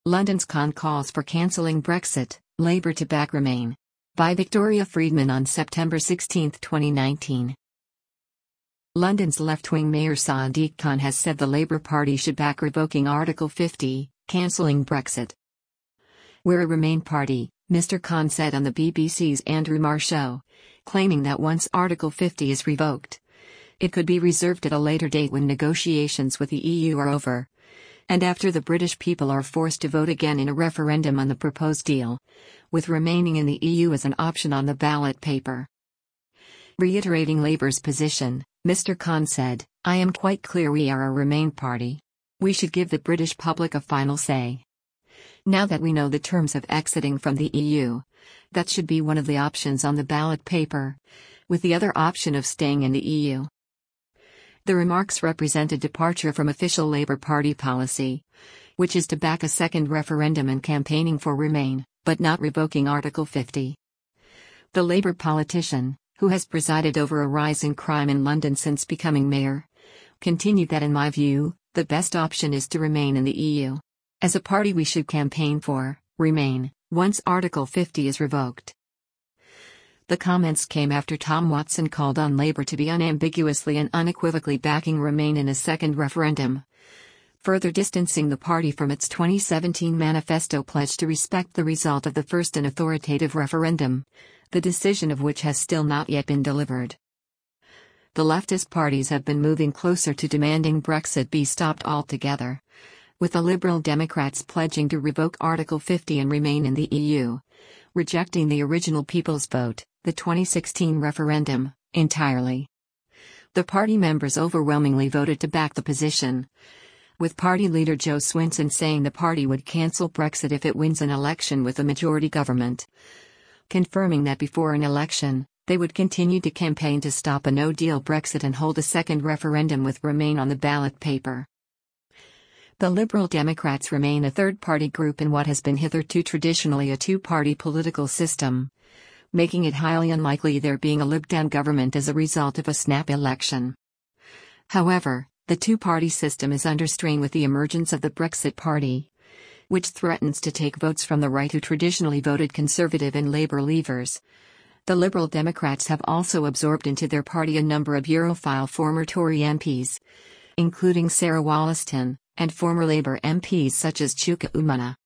London's Con calls for cancelling Brexit, Labour to back Remain. By Victoria Friedman on September 16, 2019. London's left-wing Mayor Sadiq Khan has said the Labour Party should back revoking Article 50, cancelling Brexit. We're a Remain party, Mr. Khan said on the BBC's Andrew Marr show, claiming that once Article 50 is revoked, it could be reserved at a later date when negotiations with the EU are over, and after the British people are forced to vote again in a referendum on the proposed deal, with remaining in the EU as an option on the ballot paper. Reiterating Labour's position, Mr. Khan said, "I am quite clear we are a Remain party. We should give the British public a final say. Now that we know the terms of exiting from the EU, that should be one of the options on the ballot paper, with the other option of staying in the EU." The remarks represent a departure from official Labour Party policy, which is to back a second referendum and campaigning for Remain, but not revoking Article 50. The Labour politician, who has presided over a rise in crime in London since becoming mayor, continued that in my view, the best option is to remain in the EU. As a party we should campaign for Remain, once Article 50 is revoked. The comments came after Tom Watson called on Labour to be unambiguously and unequivocally backing Remain in a second referendum, further distancing the party from its 2017 manifesto pledge to respect the result of the first and authoritative referendum, the decision of which has still not yet been delivered. The leftist parties have been moving closer to demanding Brexit be stopped altogether, with the Liberal Democrats pledging to revoke Article 50 and remain in the EU, rejecting the original People's Vote, the 2016 referendum, entirely. The party members overwhelmingly voted to back the position, with party leader Jo Swinson saying the party would cancel Brexit if it wins an election with a majority government, confirming that before an election, they would continue to campaign to stop a no-deal Brexit and hold a second referendum with Remain on the ballot paper. The Liberal Democrats remain a third-party group in what has been hitherto traditionally a two-party political system, making it highly unlikely there being a Lib Dem government as a result of a snap election. However, the two-party system is under strain with the emergence of the Brexit Party, which threatens to take votes from the right who traditionally voted Conservative and Labour leavers. The Liberal Democrats have also absorbed into their party a number of Europhile former Tory MPs, including Sarah Wollaston, and former Labour MPs such as Chuka Umunna.